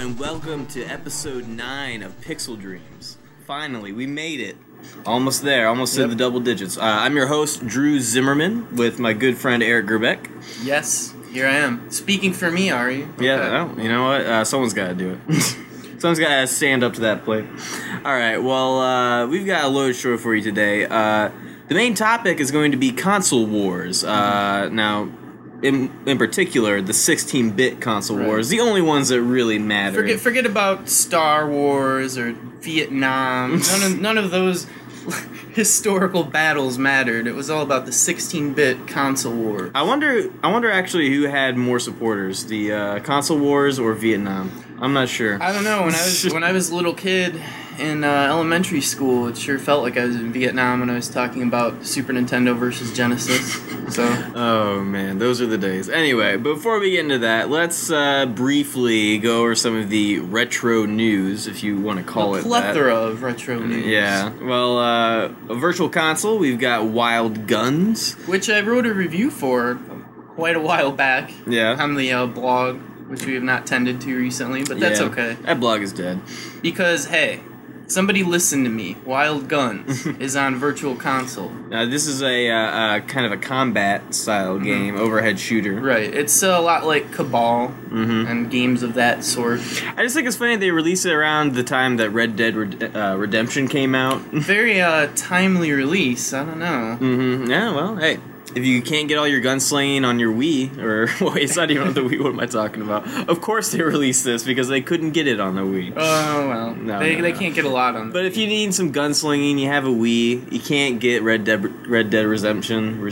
and welcome to episode 9 of Pixel Dreams. Finally, we made it. Almost there, almost to the double digits. I'm your host, Drew Zimmerman, with my good friend Eric Gerbeck. Yes, here I am. Speaking for me, Ari. Okay. Yeah, well, you know what? Someone's got to do it. Someone's got to stand up to that plate. Alright, well, we've got a loaded show for you today. The main topic is going to be console wars. Now, in particular, the 16-bit console wars, the only ones that really matter. Forget about Star Wars or Vietnam. None of those historical battles mattered. It was all about the 16-bit console war. I wonder actually who had more supporters, the console wars or Vietnam. I'm not sure. I don't know. When I was a little kid in elementary school, it sure felt like I was in Vietnam when I was talking about Super Nintendo versus Genesis. So. Oh man, those are the days. Anyway, before we get into that, let's briefly go over some of the retro news, if you want to call it that. A plethora of retro news. Yeah. Well, a virtual console, we've got Wild Guns, which I wrote a review for quite a while back. Yeah. On the blog, which we have not tended to recently, but that's okay. That blog is dead. Because, hey, somebody listen to me. Wild Guns is on Virtual Console. This is a kind of a combat-style game, overhead shooter. Right. It's a lot like Cabal and games of that sort. I just think it's funny they released it around the time that Red Dead Redemption came out. Very timely release. I don't know. Yeah, well, hey. If you can't get all your gunslinging on your Wii, or, well, it's not even on the Wii, what am I talking about? Of course they released this, because they couldn't get it on the Wii. Oh, well. No, they can't get a lot on But if you need some gunslinging, you have a Wii, you can't get Red Dead Redemption?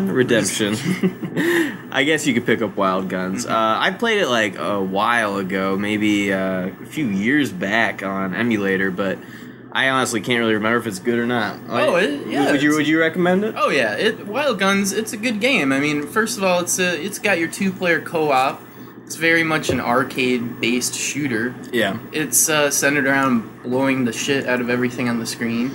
I guess you could pick up Wild Guns. I played it like a while ago, maybe a few years back on emulator, but I honestly can't really remember if it's good or not. Yeah. Would you recommend it? Oh yeah, Wild Guns. It's a good game. I mean, first of all, it's got your 2-player co-op. It's very much an arcade-based shooter. Yeah. It's centered around blowing the shit out of everything on the screen.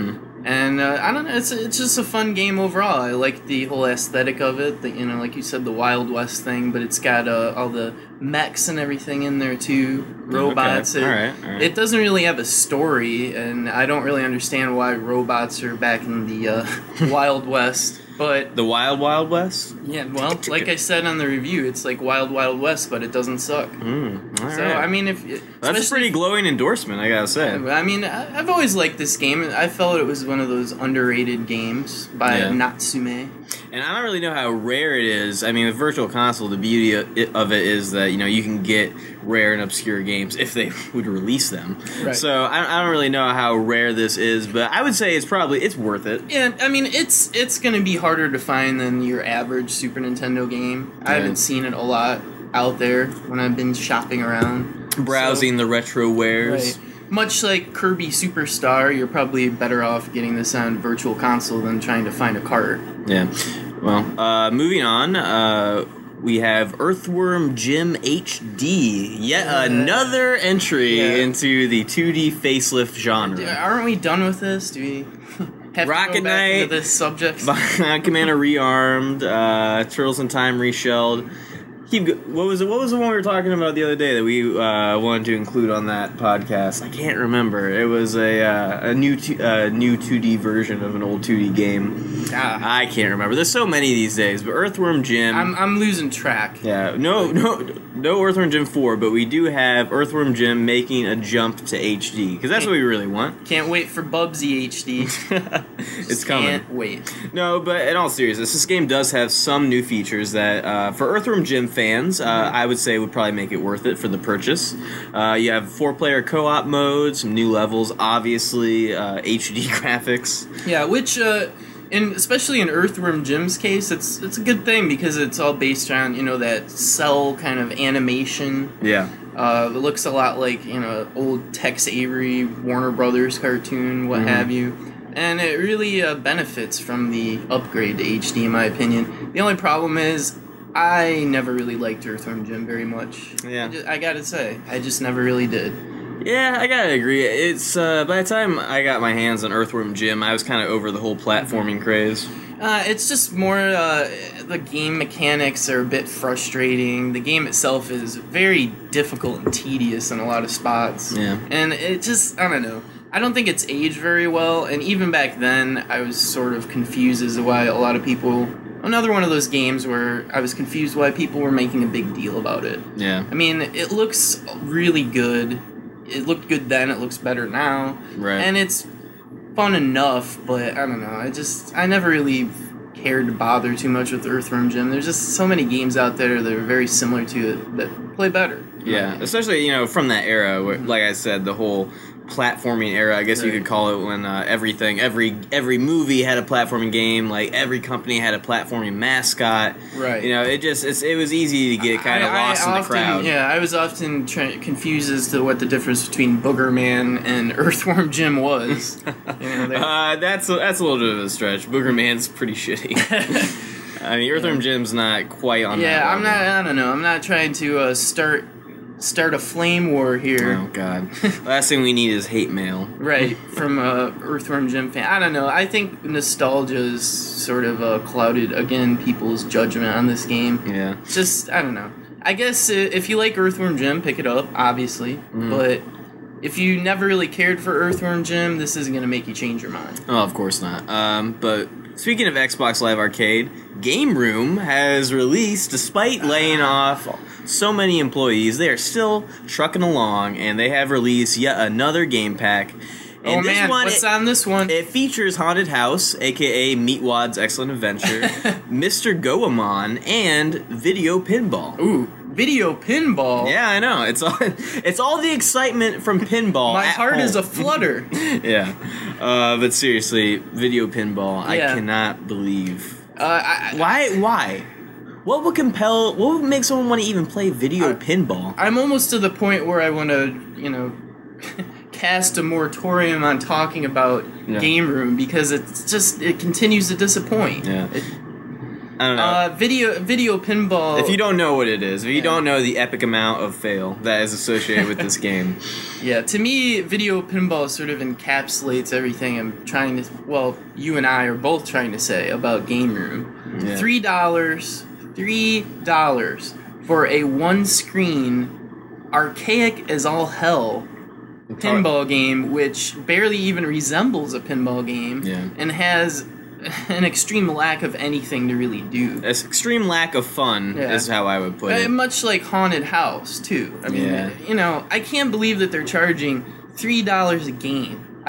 And I don't know. It's just a fun game overall. I like the whole aesthetic of it. Like you said, the Wild West thing. But it's got all the mechs and everything in there too. Robots. Okay. All right. It doesn't really have a story, and I don't really understand why robots are back in the Wild West. But the Wild Wild West? Yeah, well, like I said on the review, it's like Wild Wild West, but it doesn't suck. Right. I mean, that's a pretty glowing endorsement, I gotta say. I mean, I've always liked this game. I felt it was one of those underrated games by Natsume. And I don't really know how rare it is. I mean, with Virtual Console, the beauty of it is that, you can get rare and obscure games if they would release them. Right. So I don't really know how rare this is, but I would say it's worth it. Yeah, I mean, it's going to be harder to find than your average Super Nintendo game. I haven't seen it a lot out there when I've been shopping around. Browsing the retro wares. Right. Much like Kirby Superstar, you're probably better off getting this on Virtual Console than trying to find a cart. Yeah. Well, moving on, we have Earthworm Jim HD, yet another entry into the 2D facelift genre. Aren't we done with this? Do we have Rocket to go back Knight, into this subject? Commander Rearmed, Turtles in Time Reshelled. What was the one we were talking about the other day that we wanted to include on that podcast? I can't remember. It was a new 2D version of an old 2D game. I can't remember. There's so many these days. But Earthworm Jim. I'm losing track. Yeah. No Earthworm Jim 4, but we do have Earthworm Jim making a jump to HD because that's what we really want. Can't wait for Bubsy HD. It's coming. Can't wait. No, but in all seriousness, this game does have some new features that for Earthworm Jim fans, I would say would probably make it worth it for the purchase. You have 4-player co-op mode, some new levels, obviously, HD graphics. Yeah, which, especially in Earthworm Jim's case, it's a good thing because it's all based on, that cell kind of animation. Yeah. It looks a lot like, old Tex Avery, Warner Brothers cartoon, what have you. And it really benefits from the upgrade to HD, in my opinion. The only problem is, I never really liked Earthworm Jim very much. Yeah. I gotta say, I just never really did. Yeah, I gotta agree. It's by the time I got my hands on Earthworm Jim, I was kind of over the whole platforming craze. It's just more, the game mechanics are a bit frustrating. The game itself is very difficult and tedious in a lot of spots. Yeah. And it just, I don't know. I don't think it's aged very well, and even back then, I was sort of confused as to why a lot of people... Another one of those games where I was confused why people were making a big deal about it. Yeah. I mean, it looks really good. It looked good then, it looks better now. Right. And it's fun enough, but I don't know. I never really cared to bother too much with Earthworm Jim. There's just so many games out there that are very similar to it that play better. Yeah, especially, from that era, where, like I said, the whole platforming era, I guess you could call it, when every movie had a platforming game, like every company had a platforming mascot. Right. It was easy to get kind of lost in the crowd. Yeah, I was often confused as to what the difference between Booger Man and Earthworm Jim was. That's a little bit of a stretch. Booger Man's pretty shitty. I mean, Earthworm Jim's not quite on that level. I don't know. I'm not trying to start a flame war here. Oh, God. Last thing we need is hate mail. Right, from a Earthworm Jim fan. I don't know. I think nostalgia is sort of clouded, again, people's judgment on this game. Yeah. Just, I don't know. I guess if you like Earthworm Jim, pick it up, obviously. Mm-hmm. But if you never really cared for Earthworm Jim, this isn't going to make you change your mind. Oh, of course not. But speaking of Xbox Live Arcade, Game Room has released, despite laying off so many employees, they are still trucking along, and they have released yet another game pack. And what's on this one? It features Haunted House, a.k.a. Meatwad's Excellent Adventure, Mr. Goemon, and Video Pinball. Ooh, Video Pinball? Yeah, I know. It's all the excitement from pinball. My heart home. is a flutter. Yeah. But seriously, Video Pinball, yeah. I cannot believe... Why? What would make someone want to even play video pinball? I'm almost to the point where I want to, cast a moratorium on talking about Game Room, because it continues to disappoint. Yeah. I don't know. Video pinball... If you don't know what it is, if you don't know the epic amount of fail that is associated with this game... Yeah, to me, video pinball sort of encapsulates everything I'm trying to... Well, you and I are both trying to say about Game Room. Yeah. $3 for a one-screen, archaic as all hell pinball game, which barely even resembles a pinball game, and has an extreme lack of anything to really do. An extreme lack of fun is how I would put it. Much like Haunted House, too. I mean, I can't believe that they're charging $3 a game.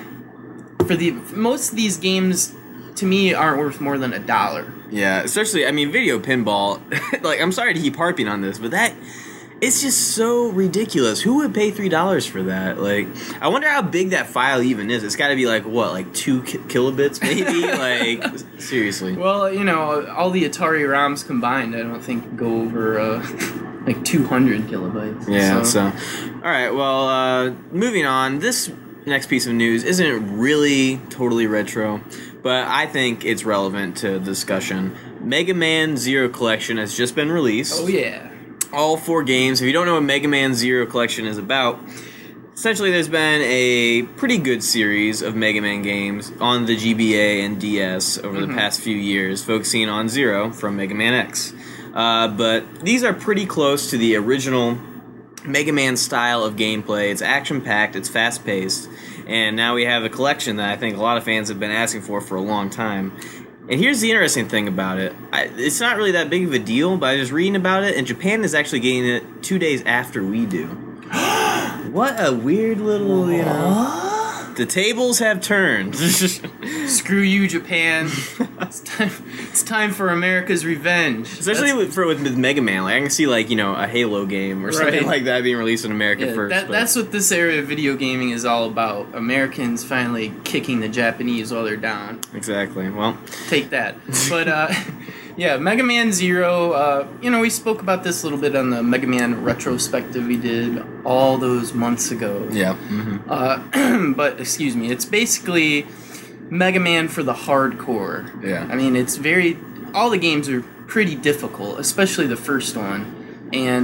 Most of these games, to me, aren't worth more than $1. Yeah, especially, I mean, video pinball, like, I'm sorry to keep harping on this, but it's just so ridiculous. Who would pay $3 for that? Like, I wonder how big that file even is. It's got to be like, what, like 2 kilobits maybe? Like, seriously. Well, all the Atari ROMs combined, I don't think go over like 200 kilobytes. Yeah, so. All right, well, moving on. This next piece of news isn't really totally retro, but I think it's relevant to the discussion. Mega Man Zero Collection has just been released. Oh, yeah. All 4 games. If you don't know what Mega Man Zero Collection is about, essentially there's been a pretty good series of Mega Man games on the GBA and DS over the past few years, focusing on Zero from Mega Man X. But these are pretty close to the original Mega Man style of gameplay. It's action-packed, it's fast-paced, and now we have a collection that I think a lot of fans have been asking for a long time. And here's the interesting thing about it. It's not really that big of a deal, but I was reading about it, and Japan is actually getting it 2 days after we do. What a weird little, The tables have turned. Screw you, Japan. It's time for America's revenge. Especially with Mega Man. Like, I can see, like, a Halo game or something like that being released in America first. That's what this area of video gaming is all about. Americans finally kicking the Japanese while they're down. Exactly. Well, take that. But, yeah, Mega Man Zero, we spoke about this a little bit on the Mega Man retrospective we did all those months ago. Yeah. Mm-hmm. But, excuse me, it's basically Mega Man for the hardcore. Yeah. I mean, all the games are pretty difficult, especially the first one. And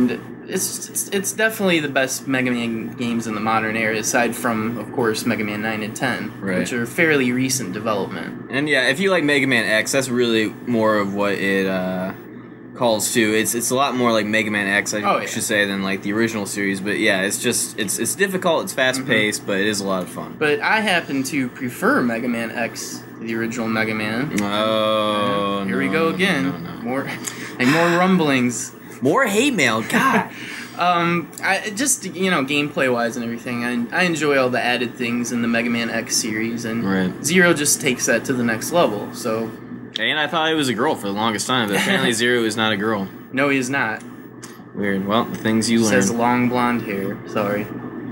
it's definitely the best Mega Man games in the modern era, aside from, of course, Mega Man 9 and 10, right, which are fairly recent development. And yeah, if you like Mega Man X, that's really more of what it calls to. It's a lot more like Mega Man X, I should say, than like the original series. But yeah, it's just it's difficult, it's fast paced, but it is a lot of fun. But I happen to prefer Mega Man X to the original Mega Man. Oh, here we go again. More rumblings. More hate mail, God. I just, gameplay wise and everything, I enjoy all the added things in the Mega Man X series, and Zero just takes that to the next level. So, and I thought he was a girl for the longest time, but apparently Zero is not a girl. No, he is not. Weird. Well, the things you learn. Says long blonde hair. Sorry.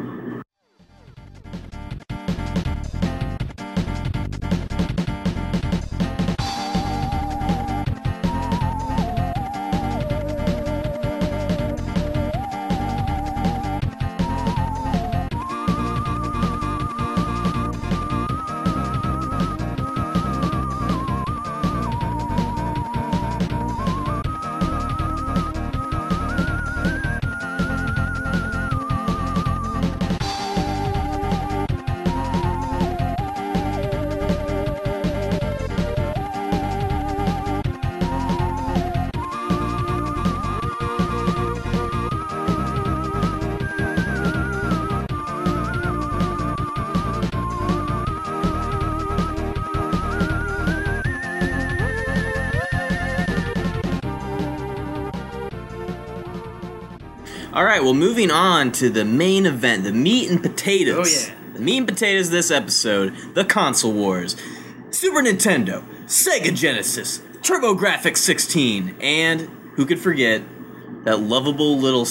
All right, well, moving on to the main event, the meat and potatoes. Oh, yeah. The meat and potatoes of this episode, the console wars. Super Nintendo, Sega Genesis, TurboGrafx 16, and, who could forget, that lovable little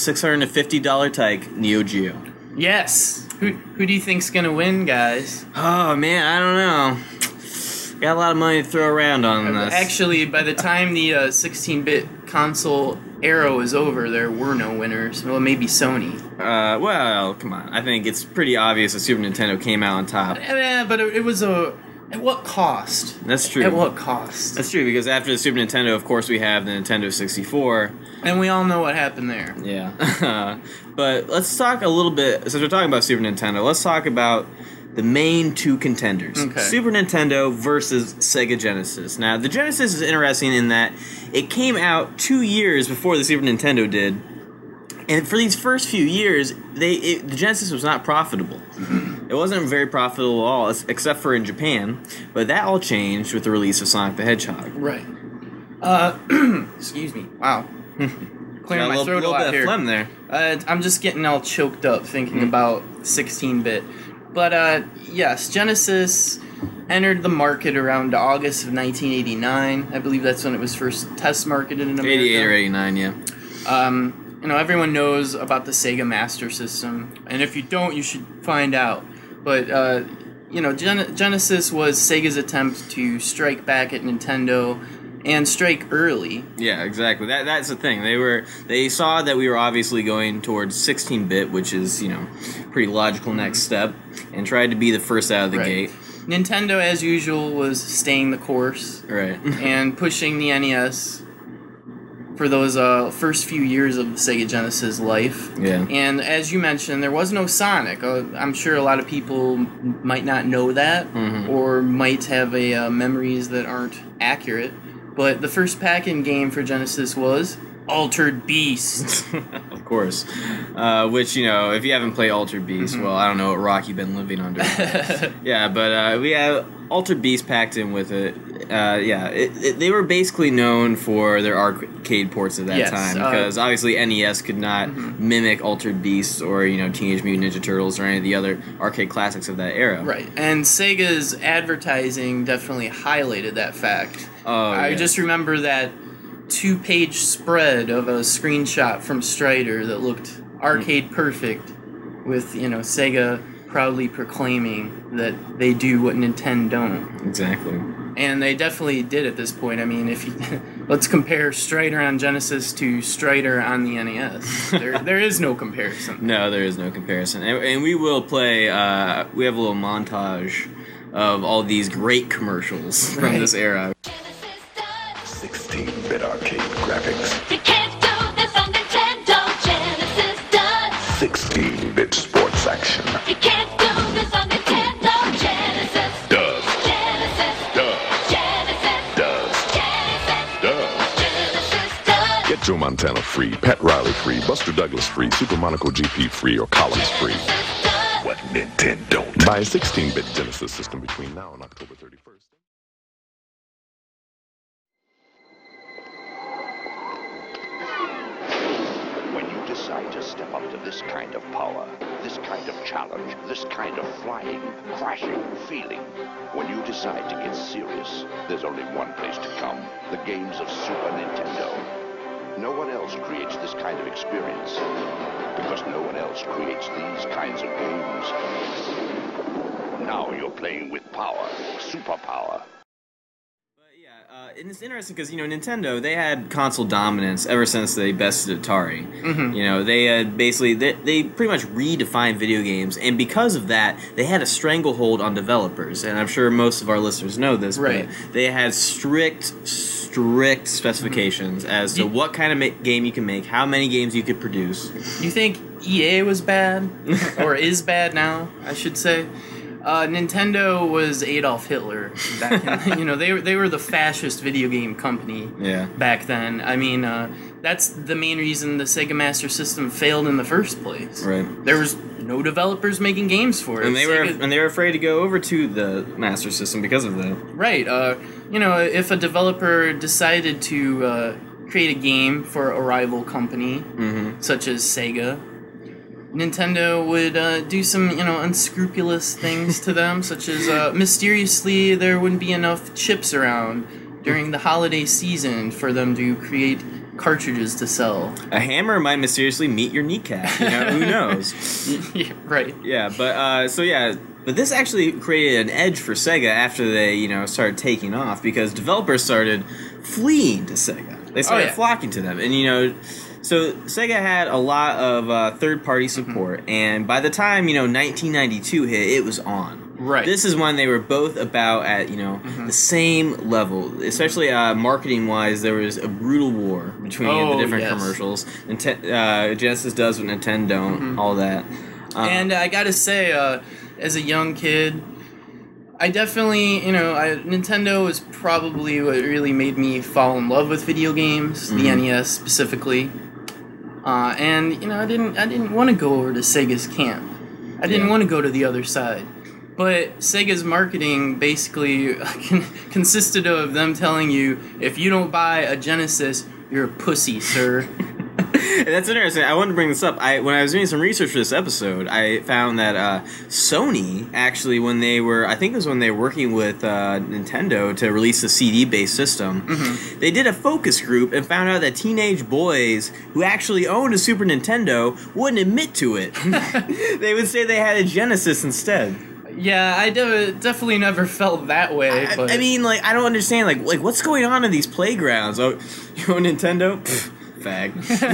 $650 tyke, Neo Geo. Yes. Who do you think's gonna win, guys? Oh, man, I don't know. Got a lot of money to throw around on this. Actually, by the time the 16-bit console era was over, there were no winners. Well, maybe Sony. Well, come on. I think it's pretty obvious that Super Nintendo came out on top. Yeah, but it was at what cost? That's true. At what cost? That's true, because after the Super Nintendo, of course, we have the Nintendo 64. And we all know what happened there. Yeah. But let's talk a little bit, since we're talking about Super Nintendo, let's talk about the main two contenders. Okay. Super Nintendo versus Sega Genesis. Now, the Genesis is interesting in that it came out 2 years before the Super Nintendo did. And for these first few years, the Genesis was not profitable. It wasn't very profitable at all, except for in Japan. But that all changed with the release of Sonic the Hedgehog. Right. Excuse me. Wow. Clearing my throat a little bit of phlegm there. I'm just getting all choked up thinking about 16-bit. But, yes, Genesis entered the market around August of 1989. I believe that's when it was first test marketed in America. 88 or 89, yeah. Everyone knows about the Sega Master System, and if you don't, you should find out. But, Genesis was Sega's attempt to strike back at Nintendo and strike early. Yeah, exactly. That's the thing. They saw that we were obviously going towards 16-bit, which is, pretty logical next step, and tried to be the first out of the gate. Nintendo, as usual, was staying the course. Right. And pushing the NES for those first few years of the Sega Genesis life. Yeah. And as you mentioned, there was no Sonic. I'm sure a lot of people might not know that, or might have memories that aren't accurate. But the first pack-in game for Genesis was Altered Beast. Of course. Which, if you haven't played Altered Beast, well, I don't know what rock you've been living under. Yeah, but we have Altered Beast packed in with it. They were basically known for their arcade ports at that time, because obviously NES could not mimic Altered Beast or, Teenage Mutant Ninja Turtles or any of the other arcade classics of that era. Right, and Sega's advertising definitely highlighted that fact. I just remember that 2-page spread of a screenshot from Strider that looked arcade perfect, with Sega proudly proclaiming that they do what Nintendo don't. Exactly. And they definitely did at this point. I mean, if you let's compare Strider on Genesis to Strider on the NES. There is no comparison. No, there is no comparison. And we will play. We have a little montage of all these great commercials from this era. 16-bit arcade graphics. You can't do this on Nintendo Genesis. Joe Montana free, Pat Riley free, Buster Douglas free, Super Monaco GP free, or Collins free. What Nintendo? Buy a 16-bit Genesis system between now and October 31st. When you decide to step up to this kind of power, this kind of challenge, this kind of flying, crashing, feeling, when you decide to get serious, there's only one place to come: the games of Super Nintendo. No one else creates this kind of experience, because no one else creates these kinds of games. Now you're playing with power, superpower. And it's interesting because, Nintendo, they had console dominance ever since they bested Atari. Mm-hmm. They had basically, they pretty much redefined video games, and because of that, they had a stranglehold on developers, and I'm sure most of our listeners know this, right. But they had strict specifications as to what kind of game you can make, how many games you could produce. You think EA was bad? Or is bad now, I should say? Nintendo was Adolf Hitler back in, they were the fascist video game company back then. I mean, that's the main reason the Sega Master System failed in the first place. Right. There was no developers making games for it. And they were afraid to go over to the Master System because of that. Right. If a developer decided to create a game for a rival company, such as Sega, Nintendo would do some, unscrupulous things to them, such as mysteriously there wouldn't be enough chips around during the holiday season for them to create cartridges to sell. A hammer might mysteriously meet your kneecap. Who knows? Yeah, right. Yeah, but this actually created an edge for Sega after they, started taking off, because developers started fleeing to Sega. They started flocking to them, and so Sega had a lot of third-party support, and by the time 1992 hit, it was on. Right. This is when they were both about at the same level, especially marketing-wise. There was a brutal war between the different commercials. Genesis does what Nintendo don't, all that. And I gotta say, as a young kid, I definitely, Nintendo was probably what really made me fall in love with video games, the NES specifically. And I didn't want to go over to Sega's camp. I didn't want to go to the other side. But Sega's marketing basically consisted of them telling you, if you don't buy a Genesis, you're a pussy, sir. And that's interesting. I wanted to bring this up. When I was doing some research for this episode, I found that Sony, actually, when they were working with Nintendo to release a CD-based system, they did a focus group and found out that teenage boys who actually owned a Super Nintendo wouldn't admit to it. They would say they had a Genesis instead. Yeah, I definitely never felt that way. But I mean, I don't understand. Like, what's going on in these playgrounds? Oh, you own Nintendo? Pfft. Fag.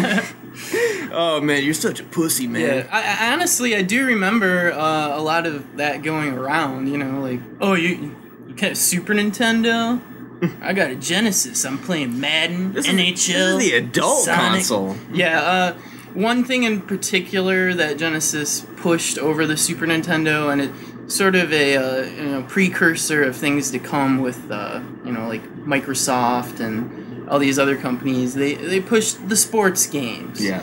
Oh man, you're such a pussy, man. Yeah, I honestly do remember a lot of that going around. Oh, you got a Super Nintendo? I got a Genesis. I'm playing Madden, NHL. This is the adult Sonic. console. Yeah. One thing in particular that Genesis pushed over the Super Nintendo, and it sort of a precursor of things to come with like Microsoft and all these other companies, they pushed the sports games. Yeah.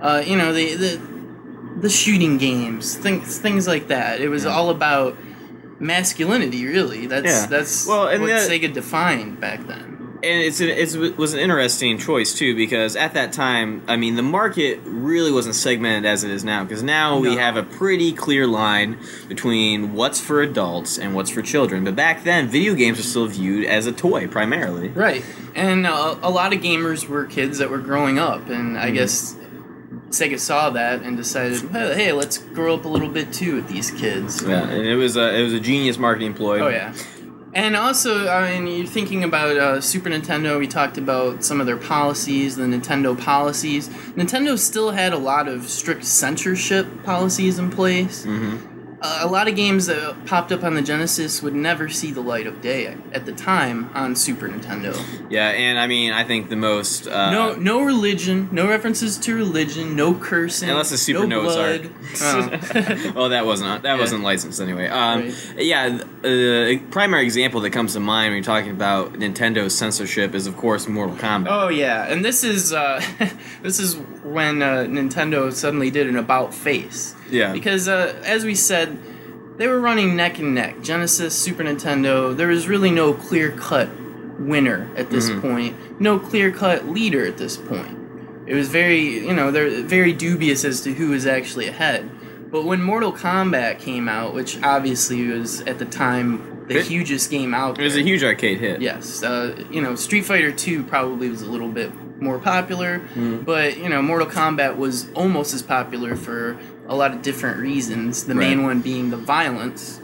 The shooting games, things like that. It was all about masculinity, really. That's what Sega defined back then. And it was an interesting choice, too, because at that time, I mean, the market really wasn't segmented as it is now, because now we have a pretty clear line between what's for adults and what's for children. But back then, video games were still viewed as a toy, primarily. Right. And a lot of gamers were kids that were growing up, and I guess Sega saw that and decided, hey, let's grow up a little bit, too, with these kids. Yeah, and it was a genius marketing ploy. Oh, yeah. And also, I mean, you're thinking about Super Nintendo, we talked about some of their policies, the Nintendo policies. Nintendo still had a lot of strict censorship policies in place. a lot of games that popped up on the Genesis would never see the light of day at the time on Super Nintendo. Yeah, and I mean, I think the most no religion, no references to religion, no cursing, unless the Super no Noah's blood. Ark. Well, that wasn't licensed anyway. Right. Yeah, the primary example that comes to mind when you're talking about Nintendo's censorship is, of course, Mortal Kombat. Oh yeah, and this is this is when Nintendo suddenly did an about face. Yeah. Because as we said, they were running neck and neck. Genesis, Super Nintendo. There was really no clear-cut winner at this point. No clear-cut leader at this point. It was very, they're very dubious as to who was actually ahead. But when Mortal Kombat came out, which obviously was at the time the hugest game out there. It was a huge arcade hit. Yes. Street Fighter 2 probably was a little bit more popular, but, Mortal Kombat was almost as popular for a lot of different reasons, the main one being the violence.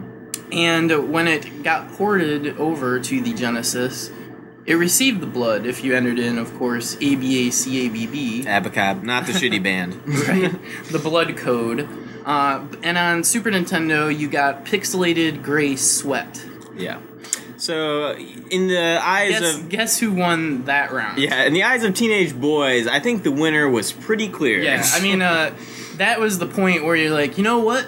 And when it got ported over to the Genesis, it received the blood if you entered in, of course, ABACABB. Abacab, not the shitty band. Right. The blood code. And on Super Nintendo, you got pixelated gray sweat. Yeah. So, in the eyes of... Guess who won that round? Yeah, in the eyes of teenage boys, I think the winner was pretty clear. Yeah, I mean, that was the point where you're like, you know what?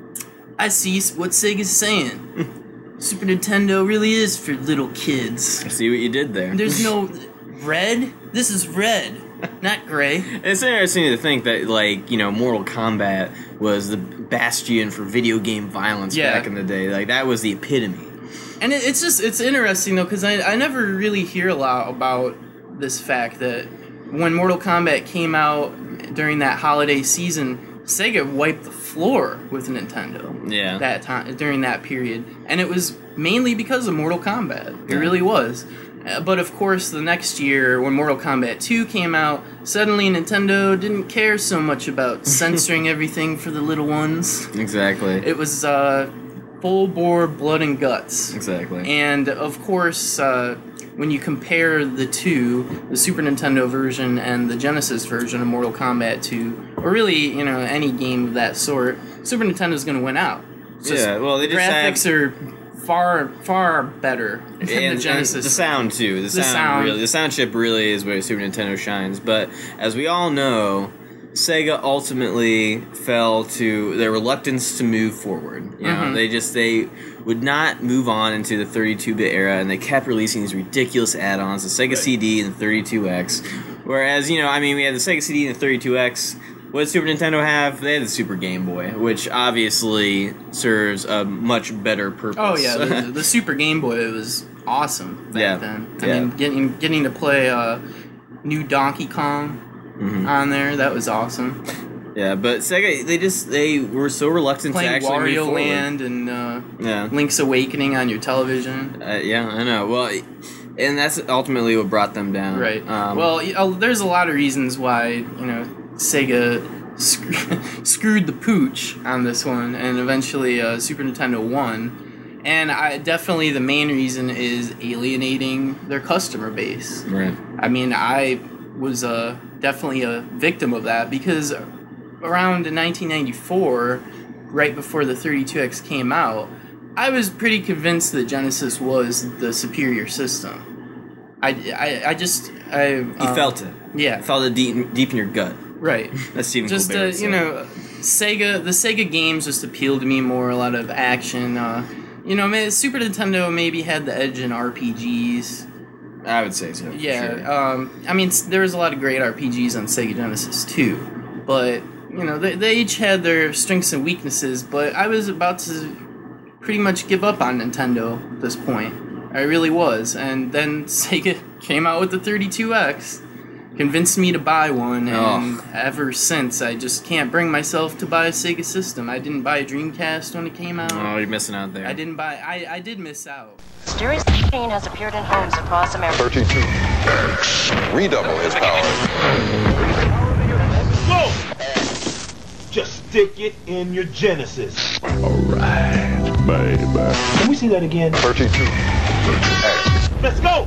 I see what Sega's saying. Super Nintendo really is for little kids. I see what you did there. There's no red. This is red, not gray. It's interesting to think that, Mortal Kombat was the bastion for video game violence back in the day. Like, that was the epitome. And it's interesting, though, because I never really hear a lot about this fact that when Mortal Kombat came out during that holiday season, Sega wiped the floor with Nintendo. Yeah. That time, during that period. And it was mainly because of Mortal Kombat. It really was. But of course, the next year, when Mortal Kombat 2 came out, suddenly Nintendo didn't care so much about censoring everything for the little ones. Exactly. It was full bore blood and guts. Exactly. And of course, when you compare the two, the Super Nintendo version and the Genesis version of Mortal Kombat 2, or really, any game of that sort, Super Nintendo's going to win out. They just graphics are far better than the Genesis. And the sound too. The sound chip really is where Super Nintendo shines. But as we all know, Sega ultimately fell to their reluctance to move forward. They would not move on into the 32-bit era, and they kept releasing these ridiculous add-ons, the Sega CD and the 32X. Whereas, we had the Sega CD and the 32X. What did Super Nintendo have? They had the Super Game Boy, which obviously serves a much better purpose. Oh yeah, the Super Game Boy was awesome back then. I mean, getting to play new Donkey Kong on there, that was awesome. Yeah, but Sega, they were so reluctant playing to actually move Wario forward. Land and Link's Awakening on your television. Yeah, I know. Well, and that's ultimately what brought them down. Right. There's a lot of reasons why, Sega screwed the pooch on this one, and eventually Super Nintendo won. And definitely the main reason is alienating their customer base. Right. I mean, I was definitely a victim of that, because around 1994, right before the 32X came out, I was pretty convinced that Genesis was the superior system. You felt it. Yeah. You felt it deep in your gut. Right. That's Stephen just Colbert. the Sega games just appealed to me more. A lot of action. Super Nintendo maybe had the edge in RPGs. I would say so. Yeah. Sure. There was a lot of great RPGs on Sega Genesis too, but they each had their strengths and weaknesses. But I was about to pretty much give up on Nintendo at this point. I really was, and then Sega came out with the 32X. Convinced me to buy one, and ever since I just can't bring myself to buy a Sega system. I didn't buy a Dreamcast when it came out. Oh, you're missing out there. I did miss out. Mysterious machine has appeared in homes across America. 32X. Redouble his power. Whoa! Just stick it in your Genesis. Alright, baby. Can we see that again? 32X. Let's go!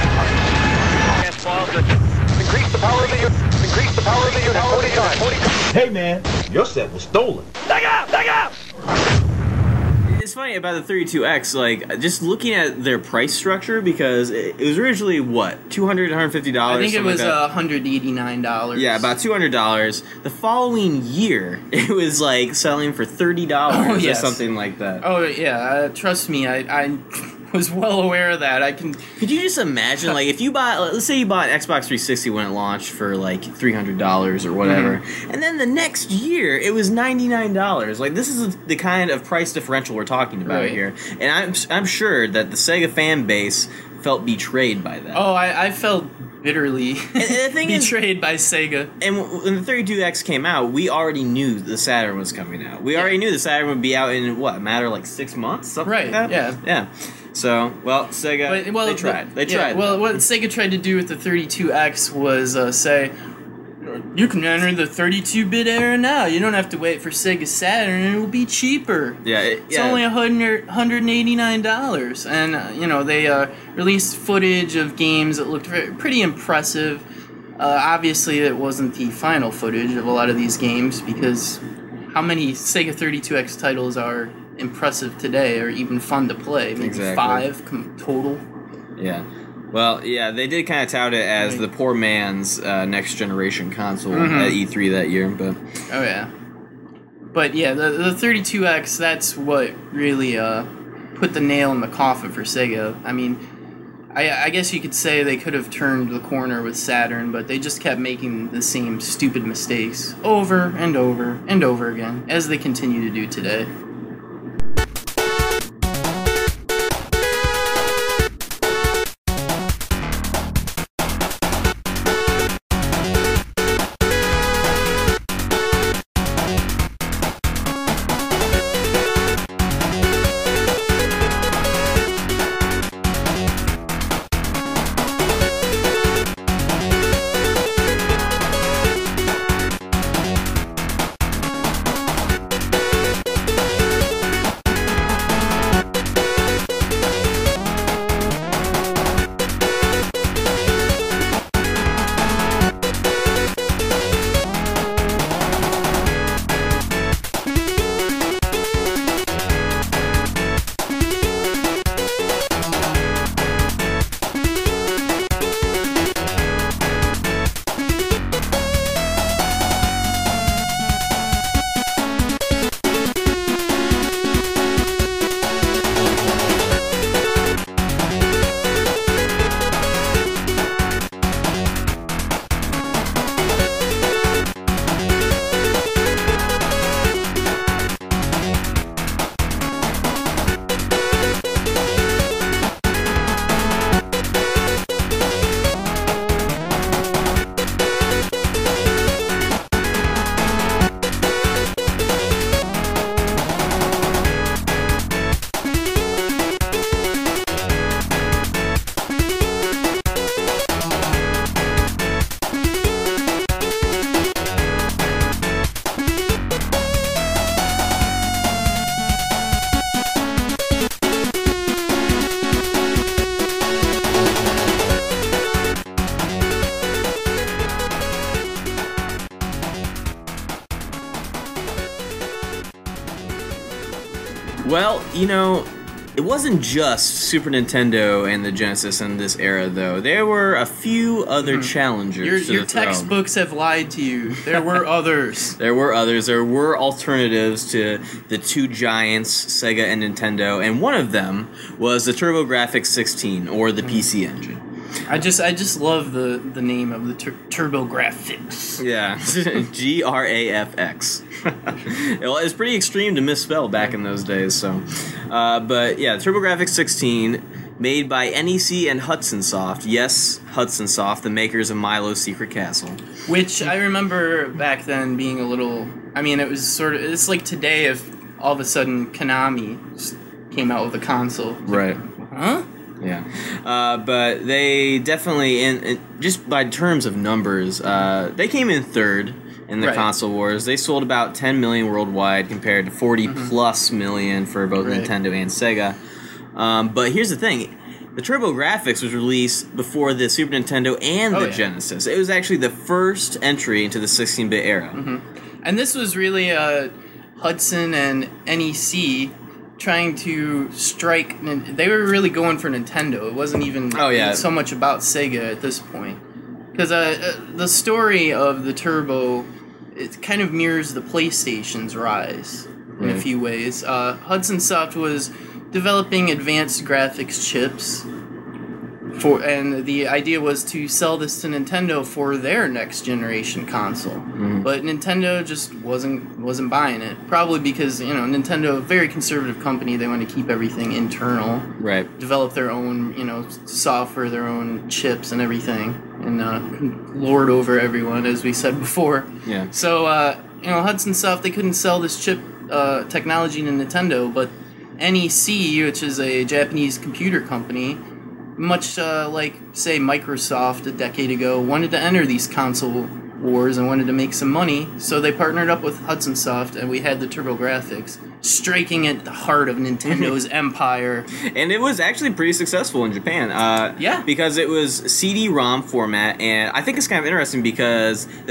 Increase the power of the unit. Increase the power of the unit. 40 times. Hey man, your set was stolen. It's funny about the 32X, like, just looking at their price structure, because it was originally, what, $200, $150? I think it was like $189. Yeah, about $200. The following year, it was, like, selling for $30 or something like that. Oh, yeah, trust me, I was well aware of that. Could you just imagine, like, if you bought, let's say you bought Xbox 360 when it launched for, like, $300 or whatever, and then the next year, it was $99. Like, this is the kind of price differential we're talking about here. And I'm sure that the Sega fan base felt betrayed by that. Oh, I felt bitterly the thing betrayed by Sega. And when the 32X came out, we already knew the Saturn was coming out. We already knew the Saturn would be out in, what, a matter of, like, 6 months? Something like that? Yeah. So, well, Sega, they tried. They tried. Well, what Sega tried to do with the 32X was say, you can enter the 32-bit era now. You don't have to wait for Sega Saturn, and it will be cheaper. It's only $189. And, they released footage of games that looked pretty impressive. Obviously, it wasn't the final footage of a lot of these games, because how many Sega 32X titles are impressive today or even fun to play? Maybe 5 total. Yeah. Well, yeah, they did kind of tout it as the poor man's next generation console at E3 that year, but... Oh, yeah. But, yeah, the 32X, that's what really put the nail in the coffin for Sega. I mean, I guess you could say they could have turned the corner with Saturn, but they just kept making the same stupid mistakes over and over and over again, as they continue to do today. Well, it wasn't just Super Nintendo and the Genesis in this era, though. There were a few other challengers. Your textbooks have lied to you. There were others. There were others. There were alternatives to the two giants, Sega and Nintendo, and one of them was the TurboGrafx 16, or the PC Engine. I just love the name of the TurboGrafx. Yeah, GRAFX. Well, it's pretty extreme to misspell back in those days. So, but yeah, TurboGrafx 16, made by NEC and Hudson Soft. Yes, Hudson Soft, the makers of Milo's Secret Castle. Which I remember back then being a little. I mean, it was sort of. It's like today if all of a sudden Konami just came out with a console. Right. Huh? Yeah, but they definitely, in just by terms of numbers, they came in third in the console wars. They sold about 10 million worldwide compared to 40 plus million for both Nintendo and Sega. But here's the thing. The TurboGrafx was released before the Super Nintendo and the Genesis. It was actually the first entry into the 16-bit era. And this was really Hudson and NEC trying to strike. They were really going for Nintendo. It wasn't even so much about Sega at this point. Because the story of the Turbo, it kind of mirrors the PlayStation's rise in a few ways. Hudson Soft was developing advanced graphics chips, and the idea was to sell this to Nintendo for their next generation console. But Nintendo just wasn't buying it. Probably because, Nintendo, a very conservative company, they want to keep everything internal. Right. Develop their own, software, their own chips and everything, and lord over everyone, as we said before. Yeah. So, Hudson Soft, they couldn't sell this chip technology to Nintendo, but NEC, which is a Japanese computer company, much like, say, Microsoft a decade ago, wanted to enter these console wars and wanted to make some money, so they partnered up with Hudson Soft, and we had the TurboGrafx, striking at the heart of Nintendo's empire. And it was actually pretty successful in Japan. Because it was CD-ROM format, and I think it's kind of interesting because the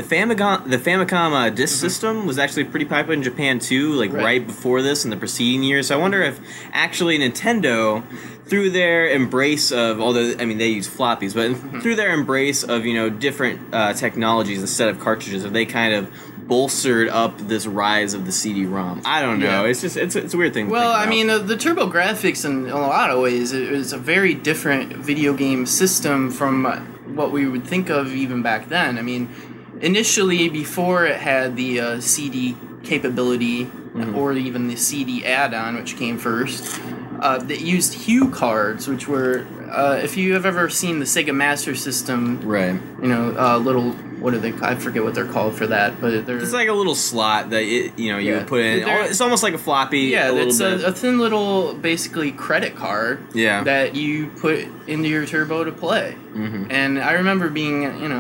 Famicom disk system was actually pretty popular in Japan too, right before this in the preceding years. So I wonder if actually Nintendo, through their embrace of, although, they use floppies, but through their embrace of, different technologies instead of cartridges, if they kind of bolstered up this rise of the CD-ROM. I don't know. It's just, it's a weird thing to think about. The TurboGrafx, in a lot of ways, it was a very different video game system from what we would think of even back then. Initially, before it had the CD capability, or even the CD add-on, which came first, that used Hue cards, which were, if you have ever seen the Sega Master System, right? Little, what are they? I forget what they're called for that, but it's like a little slot that you would put in. It's almost like a floppy. Yeah, it's a thin little, basically credit card. Yeah. That you put into your Turbo to play. And I remember being,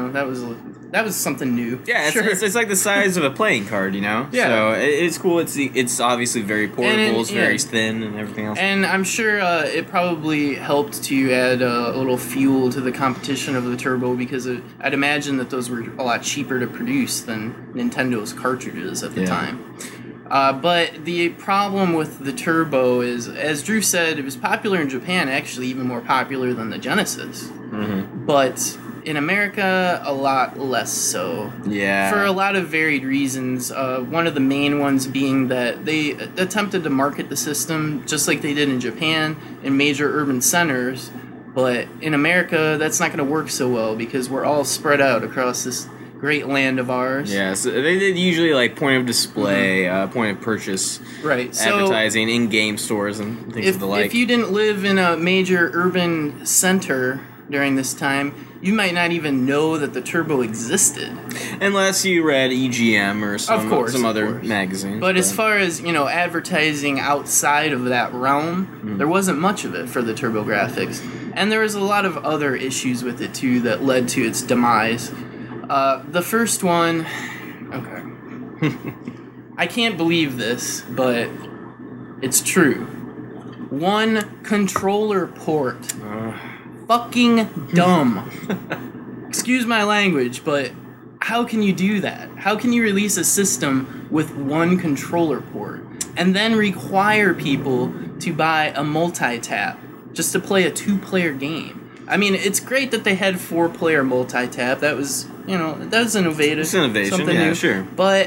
that was something new. Yeah, it's like the size of a playing card, Yeah. So it's cool. It's obviously very portable. It's very thin and everything else. And I'm sure it probably helped to add a little fuel to the competition of the Turbo, because I'd imagine that those were a lot cheaper to produce than Nintendo's cartridges at the time. But the problem with the Turbo is, as Drew said, it was popular in Japan, actually even more popular than the Genesis. But in America, a lot less so. Yeah. For a lot of varied reasons. One of the main ones being that they attempted to market the system just like they did in Japan in major urban centers. But in America, that's not going to work so well because we're all spread out across this great land of ours. Yeah, so they did usually point of display, point of purchase, advertising, in-game stores and things of the like. If you didn't live in a major urban center during this time, you might not even know that the Turbo existed. Unless you read EGM or some other magazine. But as far as, advertising outside of that realm, there wasn't much of it for the TurboGrafx. And there was a lot of other issues with it, too, that led to its demise. The first one... Okay. I can't believe this, but it's true. One controller port. Fucking dumb. Excuse my language, but how can you do that? How can you release a system with one controller port and then require people to buy a multi-tap just to play a 2-player game? It's great that they had 4-player multi-tap. That was, that was innovative. It's innovation, something new. Sure. But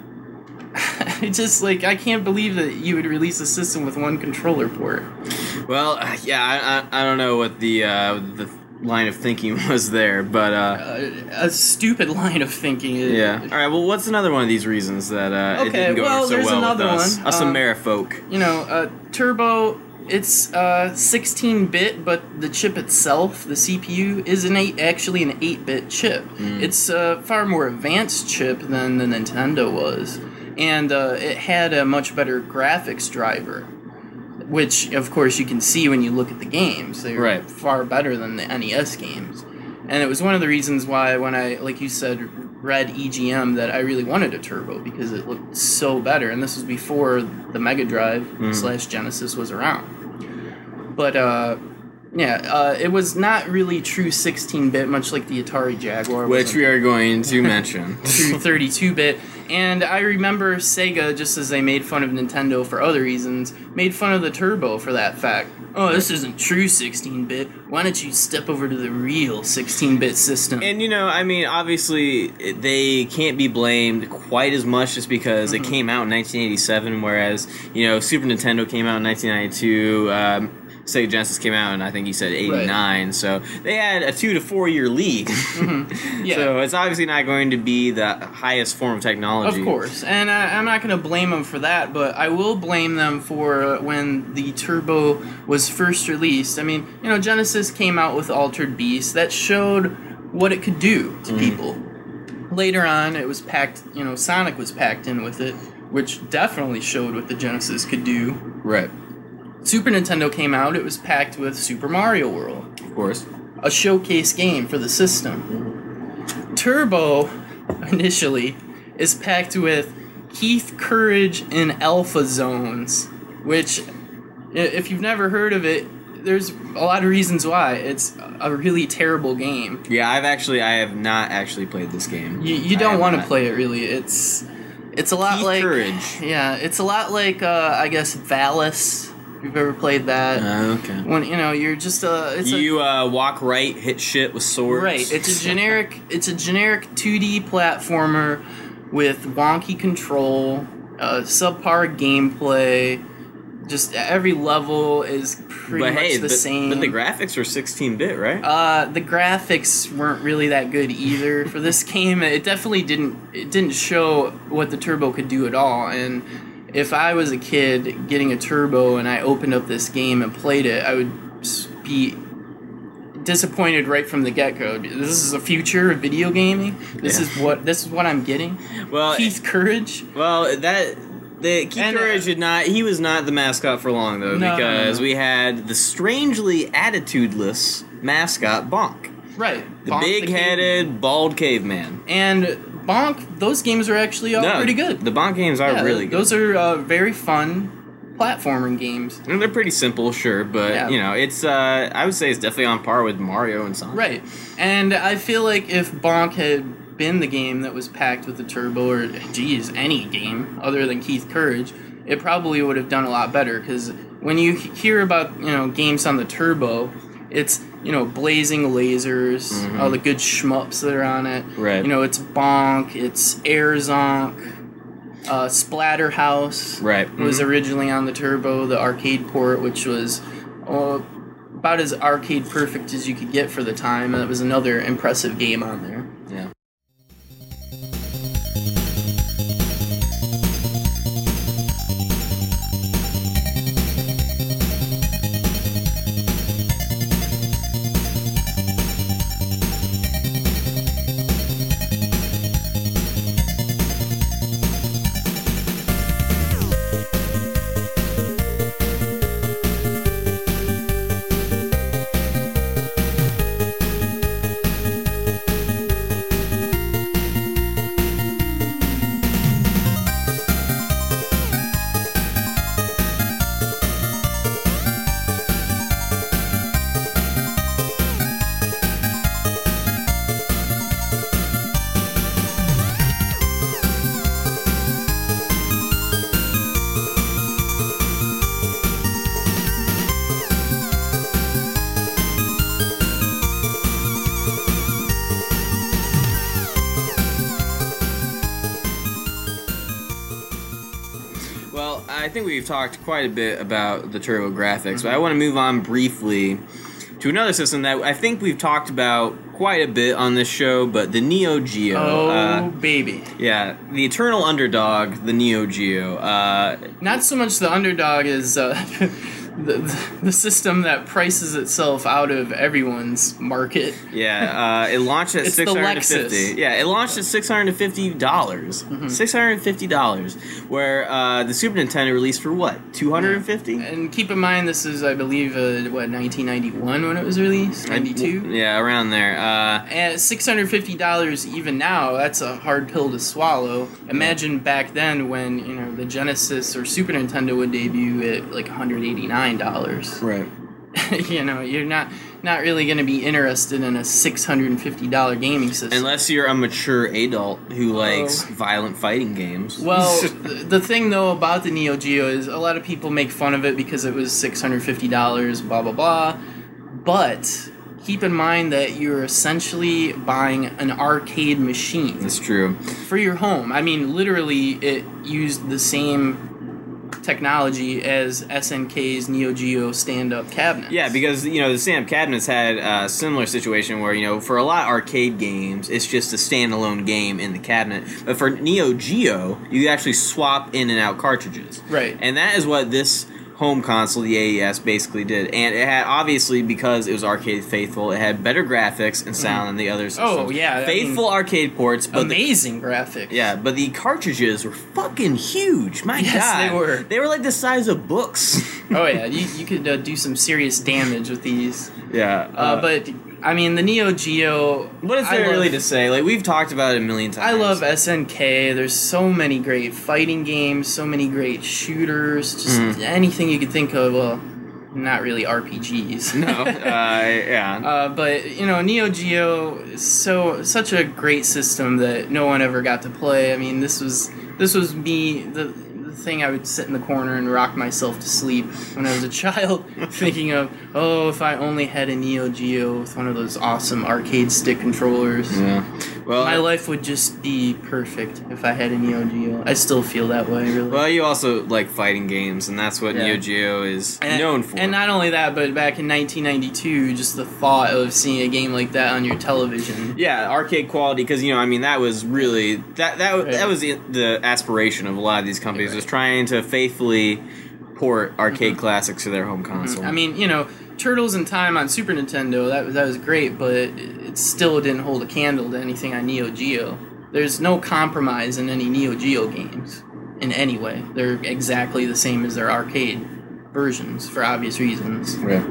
it's just I can't believe that you would release a system with one controller port. Well, I don't know what the line of thinking was there, but a stupid line of thinking. Yeah. All right. Well, what's another one of these reasons that it didn't go so well with us? Us Amerifolk. Turbo. It's 16-bit, but the chip itself, the CPU, is actually an 8-bit chip. It's a far more advanced chip than the Nintendo was. And it had a much better graphics driver, which, of course, you can see when you look at the games. They were far better than the NES games. And it was one of the reasons why, when I, like you said, read EGM, that I really wanted a Turbo, because it looked so better. And this was before the Mega Drive / Genesis was around. But Yeah, it was not really true 16-bit, much like the Atari Jaguar. Which we are going to mention. True 32-bit. And I remember Sega, just as they made fun of Nintendo for other reasons, made fun of the Turbo for that fact. Oh, this isn't true 16-bit. Why don't you step over to the real 16-bit system? And, I mean, obviously, they can't be blamed quite as much just because it came out in 1987, whereas, Super Nintendo came out in 1992, Sega Genesis came out in, I think he said, 89, right. So they had a 2 to 4 year lead. Yeah. So it's obviously not going to be the highest form of technology. Of course, and I'm not going to blame them for that, but I will blame them for when the Turbo was first released. I mean, Genesis came out with Altered Beast that showed what it could do to people. Later on, it was packed, Sonic was packed in with it, which definitely showed what the Genesis could do. Right. Super Nintendo came out, it was packed with Super Mario World. Of course. A showcase game for the system. Turbo, initially, is packed with Keith Courage in Alpha Zones, which, if you've never heard of it, there's a lot of reasons why. It's a really terrible game. Yeah, I have not actually played this game. You don't want to play it, really. It's a lot Keith like... Courage. Yeah, it's a lot like, I guess, Valis. If you've ever played that. Okay. When, you're just walk right, hit shit with swords. Right. It's a generic 2D platformer with wonky control, subpar gameplay. Just every level is pretty much the same. But the graphics were 16-bit, right? The graphics weren't really that good either for this game. It definitely didn't show what the Turbo could do at all. And if I was a kid getting a Turbo and I opened up this game and played it, I would be disappointed right from the get-go. This is the future of video gaming. This is what I'm getting. Well, Keith Courage. Well, Keith Courage he was not the mascot for long though, because we had the strangely attitudeless mascot Bonk. Right. The big-headed, bald caveman. And Bonk, those games are actually pretty good. The Bonk games are really good. Those are very fun platforming games. And they're pretty simple, sure, but, it's, I would say it's definitely on par with Mario and Sonic. Right. And I feel like if Bonk had been the game that was packed with the Turbo, or, any game other than Keith Courage, it probably would have done a lot better, because when you hear about, games on the Turbo, it's, blazing lasers, all the good shmups that are on it. Right. It's Bonk, it's Air Zonk, Splatterhouse. Right. Was originally on the Turbo, the arcade port, which was about as arcade perfect as you could get for the time. And it was another impressive game on there. Yeah. I think we've talked quite a bit about the Turbo graphics, but I want to move on briefly to another system that I think we've talked about quite a bit on this show, but the Neo Geo. Oh, baby. Yeah, the eternal underdog, the Neo Geo. Not so much the underdog as the system that prices itself out of everyone's market. Yeah, it launched at $650. Yeah, it launched at $650. $650, where the Super Nintendo released for what? $250? And keep in mind, this is, I believe, 1991 when it was released. 92. Yeah, around there. At $650 even now, that's a hard pill to swallow. Imagine back then when the Genesis or Super Nintendo would debut at like $189. Right. you know, you're not really going to be interested in a $650 gaming system. Unless you're a mature adult who likes violent fighting games. Well, the thing, though, about the Neo Geo is a lot of people make fun of it because it was $650, blah, blah, blah. But keep in mind that you're essentially buying an arcade machine. That's true. For your home. I mean, literally, it used the same technology as SNK's Neo Geo stand-up cabinets. Yeah, because, you know, the stand-up cabinets had a similar situation where, you know, for a lot of arcade games, it's just a standalone game in the cabinet. But for Neo Geo, you could actually swap in and out cartridges. Right. And that is what this home console, the AES, basically did. And it had, obviously, because it was arcade faithful, it had better graphics and sound than the other systems. Oh, yeah. Faithful arcade ports. But amazing graphics. Yeah, but the cartridges were fucking huge. My yes, God. they were. They were like the size of books. Oh, yeah. You could do some serious damage with these. Yeah. But, I mean, the Neo Geo... What is there really to say? Like, we've talked about it a million times. I love SNK. There's so many great fighting games, so many great shooters, just anything you could think of. Well, not really RPGs. No, yeah. But, you know, Neo Geo is such a great system that no one ever got to play. I mean, this was me, the thing I would sit in the corner and rock myself to sleep when I was a child, thinking of, oh, if I only had a Neo Geo with one of those awesome arcade stick controllers. Yeah. Well, my life would just be perfect if I had a Neo Geo. I still feel that way, really. Well, you also like fighting games, and that's what Neo Geo is known for. And not only that, but back in 1992, just the thought of seeing a game like that on your television. Yeah, arcade quality, because, you know, I mean, that was really, that was the aspiration of a lot of these companies, was trying to faithfully port arcade classics to their home console. I mean, you know, Turtles in Time on Super Nintendo, that was great, but it still didn't hold a candle to anything on Neo Geo. There's no compromise in any Neo Geo games in any way. They're exactly the same as their arcade versions for obvious reasons. Yeah.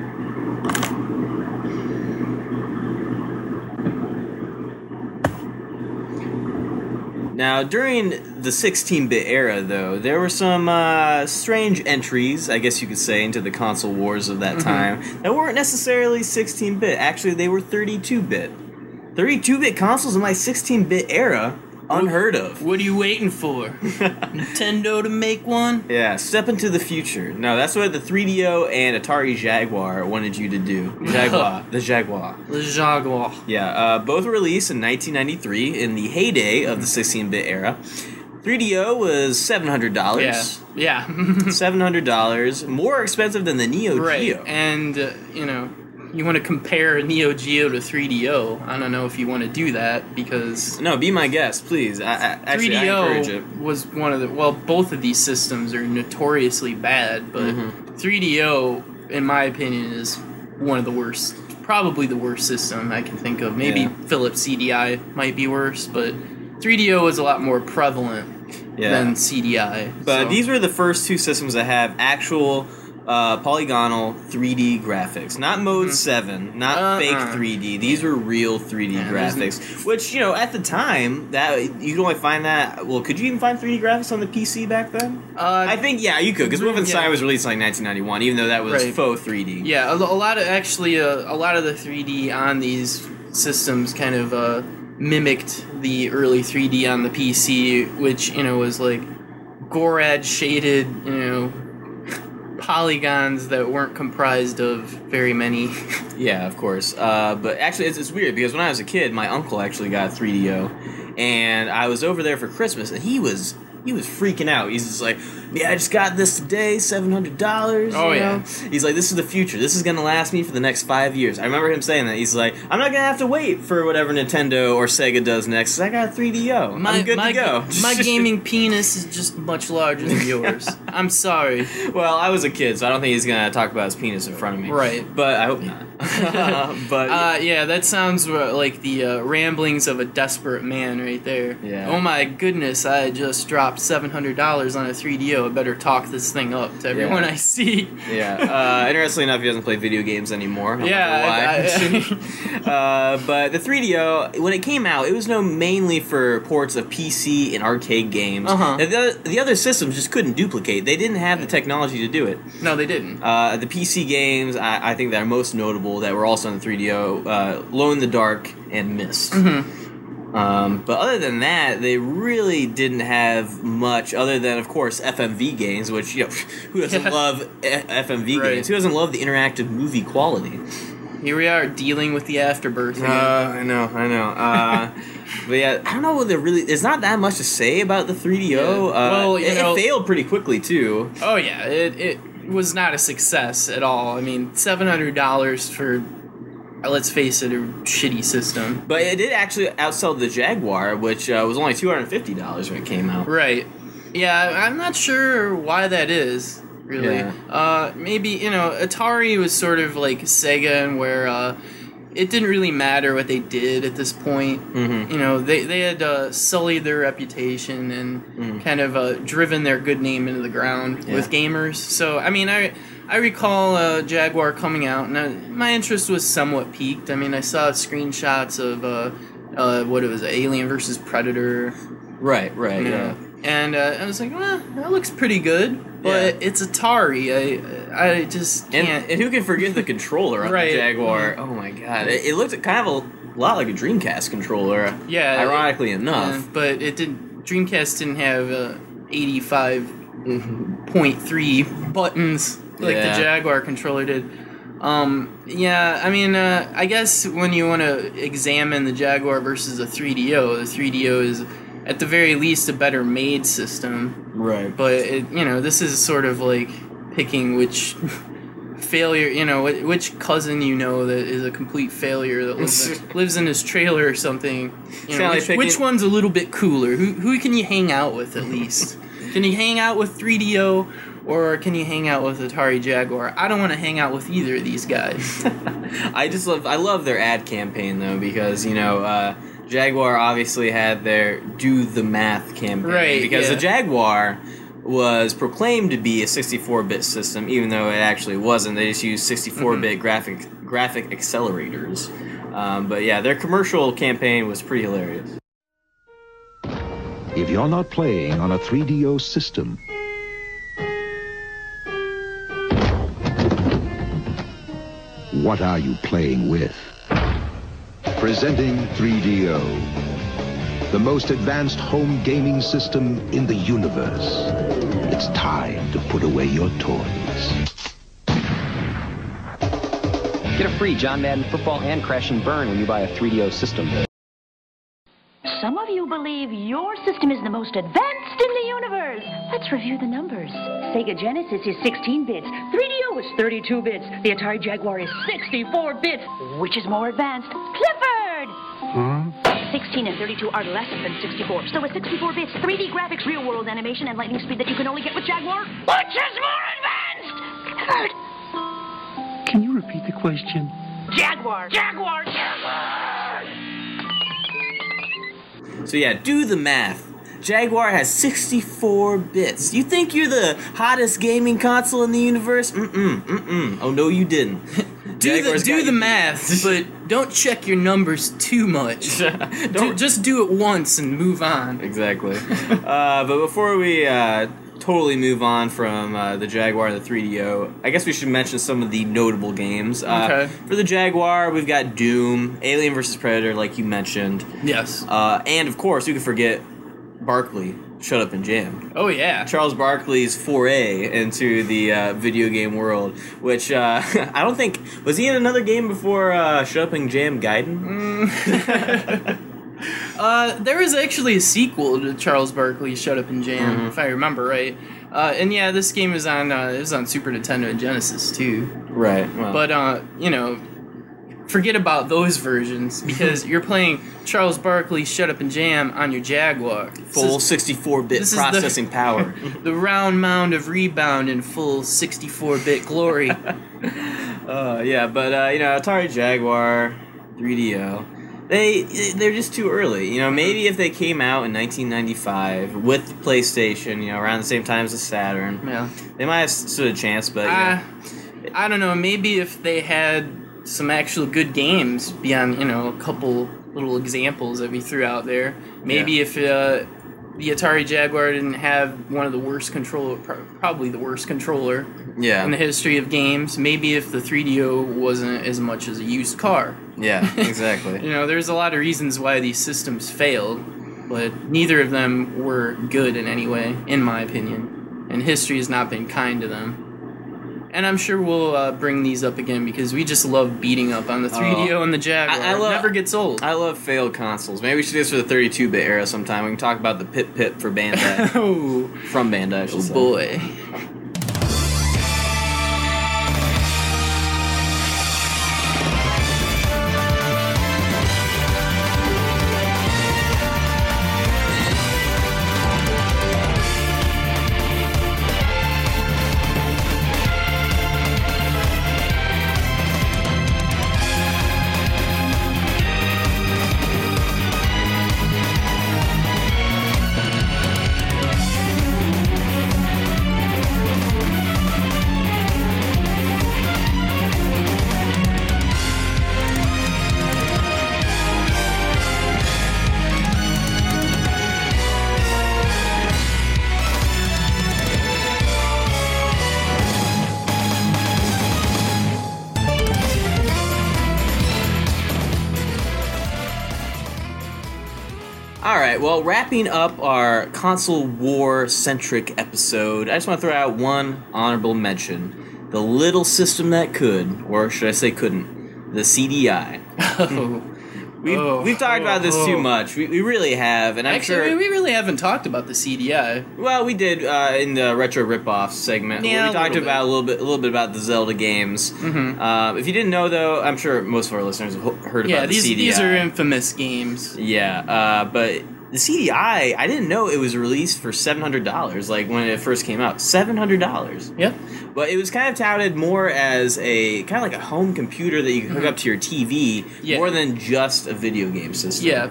Now, during the 16-bit era, though, there were some strange entries, I guess you could say, into the console wars of that time that weren't necessarily 16-bit. Actually, they were 32-bit. 32-bit consoles in my 16-bit era, unheard of. What are you waiting for? Nintendo to make one? Yeah, step into the future. No, that's what the 3DO and Atari Jaguar wanted you to do. The Jaguar. The Jaguar. Yeah, both were released in 1993 in the heyday of the 16-bit era. 3DO was $700. Yeah. $700. More expensive than the Neo Geo. Right, and, you know, you want to compare Neo Geo to 3DO. I don't know if you want to do that, because... No, be my guest, please. Actually, 3DO I encourage it. was one of the... Well, both of these systems are notoriously bad, but 3DO, in my opinion, is one of the worst. Probably the worst system I can think of. Maybe Philips CDI might be worse, but 3DO is a lot more prevalent than CDI. But these were the first two systems that have actual... polygonal 3D graphics, not Mode 7, not fake 3D. These were real 3D graphics, which, you know, at the time, that you could only find that. Well, could you even find 3D graphics on the PC back then? I think you could, because Wolfenstein was released in like 1991, even though that was faux 3D. Yeah, a lot of the 3D on these systems kind of mimicked the early 3D on the PC, which, you know, was like Gorad shaded, you know, polygons that weren't comprised of very many. Yeah, of course. But actually, it's weird, because when I was a kid, my uncle actually got 3DO, and I was over there for Christmas, and he was freaking out. He's just like, yeah, I just got this today, $700. Oh, you know? yeah. He's like, this is the future. This is going to last me for the next 5 years. I remember him saying that. He's like, I'm not going to have to wait for whatever Nintendo or Sega does next, 'cause I got 3DO. I'm good to go. My gaming penis is just much larger than yours. I'm sorry. Well, I was a kid, so I don't think he's going to talk about his penis in front of me. Right. But I hope not. Yeah, that sounds like the ramblings of a desperate man right there. Yeah. Oh my goodness, I just dropped $700 on a 3DO. I better talk this thing up to everyone I see. Yeah. Interestingly enough, he doesn't play video games anymore. But the 3DO, when it came out, it was known mainly for ports of PC and arcade games. The other systems just couldn't duplicate. They didn't have the technology to do it. No, they didn't. The PC games, I think that are most notable that were also on the 3DO, Glow in the Dark and Myst. But other than that, they really didn't have much other than, of course, FMV games, which, who doesn't love FMV games? Who doesn't love the interactive movie quality? Here we are, dealing with the afterbirth again. I know. But yeah, I don't know what there's not that much to say about the 3DO. Well, it failed pretty quickly, too. Oh, yeah, it was not a success at all. I mean, $700 for... let's face it, a shitty system. But it did actually outsell the Jaguar, which was only $250 when it came out. Right. Yeah, I'm not sure why that is, really. Yeah. Maybe, Atari was sort of like Sega, where it didn't really matter what they did at this point. They had sullied their reputation and kind of driven their good name into the ground with gamers. So, I mean, I recall Jaguar coming out, and my interest was somewhat piqued. I mean, I saw screenshots of, what it was, Alien vs. Predator. Right, yeah. And I was like, well, that looks pretty good, but it's Atari. I just can't... And who can forget the controller on the Jaguar? Oh my god. It looked kind of a lot like a Dreamcast controller, ironically enough. But Dreamcast didn't have 85.3 buttons like the Jaguar controller did. I mean, I guess when you want to examine the Jaguar versus the 3DO is at the very least a better made system. Right. But this is sort of like picking which failure, which cousin that is a complete failure that lives in his trailer or something. Which one's a little bit cooler? Who can you hang out with at least? Can you hang out with 3DO? Or can you hang out with Atari Jaguar? I don't want to hang out with either of these guys. I love their ad campaign though, because Jaguar obviously had their Do the Math campaign, right? Because the Jaguar was proclaimed to be a 64-bit system, even though it actually wasn't. They just used 64-bit graphic accelerators. But yeah, their commercial campaign was pretty hilarious. If you're not playing on a 3DO system, what are you playing with? Presenting 3DO, the most advanced home gaming system in the universe. It's time to put away your toys. Get a free John Madden Football and Crash and Burn when you buy a 3DO system. Some of you believe your system is the most advanced in the universe. Let's review the numbers. Sega Genesis is 16 bits. 3DO is 32 bits. The Atari Jaguar is 64 bits. Which is more advanced? Clifford! 16 and 32 are less than 64. So with 64 bits, 3D graphics, real-world animation, and lightning speed that you can only get with Jaguar, which is more advanced? Clifford! Can you repeat the question? Jaguar! So yeah, do the math. Jaguar has 64 bits. You think you're the hottest gaming console in the universe? Oh no, you didn't. do the math, but don't check your numbers too much. Just do it once and move on. Exactly. But before we totally move on from the Jaguar and the 3DO, I guess we should mention some of the notable games. Okay. For the Jaguar, we've got Doom, Alien vs. Predator, like you mentioned. Yes. And of course, you can forget Barkley, Shut Up and Jam. Oh, yeah. Charles Barkley's foray into the video game world, which I don't think... Was he in another game before Shut Up and Jam Gaiden? There was actually a sequel to Charles Barkley's Shut Up and Jam, if I remember right. And yeah, this game is on Super Nintendo and Genesis too. Right. Well. But forget about those versions because you're playing Charles Barkley's Shut Up and Jam on your Jaguar. Full 64-bit processing power. The round mound of rebound in full 64-bit glory. Yeah, but Atari Jaguar, 3DO. they're just too early. You know, maybe if they came out in 1995 with the PlayStation, you know, around the same time as the Saturn, they might have stood a chance. But I don't know. Maybe if they had some actual good games beyond, you know, a couple little examples that we threw out there. Maybe if the Atari Jaguar didn't have one of the worst controller, probably the worst controller in the history of games. Maybe if the 3DO wasn't as much as a used car. Yeah, exactly. You know, there's a lot of reasons why these systems failed, but neither of them were good in any way, in my opinion. And history has not been kind to them. And I'm sure we'll bring these up again because we just love beating up on the 3DO and the Jaguar. It never gets old. I love failed consoles. Maybe we should do this for the 32-bit era sometime. We can talk about the Pip for Bandai. From Bandai, I should say. Oh, boy. Alright, well, wrapping up our console war-centric episode, I just want to throw out one honorable mention. The little system that could, or should I say couldn't, the CDI. We've talked about this too much. We really have, and I'm Actually, sure we really haven't talked about the CDI. Well, we did in the retro ripoff segment. Yeah, we talked about a little bit about the Zelda games. Mm-hmm. If you didn't know, though, I'm sure most of our listeners have heard about the CDI. Yeah, these are infamous games. Yeah, but the CDI, I didn't know it was released for $700. Like when it first came out, $700. Yep. But it was kind of touted more as a kind of like a home computer that you could hook up to your TV, more than just a video game system. Yeah,